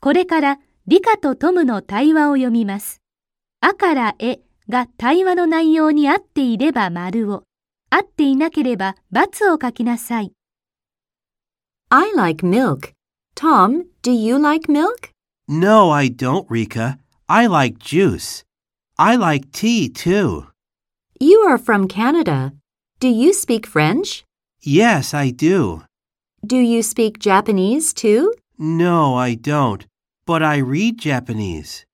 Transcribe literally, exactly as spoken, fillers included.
これからリカとトムの対話を読みます。あからえが対話の内容に合っていれば丸を、合っていなければ×を書きなさい。 I like milk. Tom, do you like milk? No, I don't, Rika. I like juice. I like tea, too. You are from Canada. Do you speak French? Yes, I do. Do you speak Japanese too? No, I don't, but I read Japanese.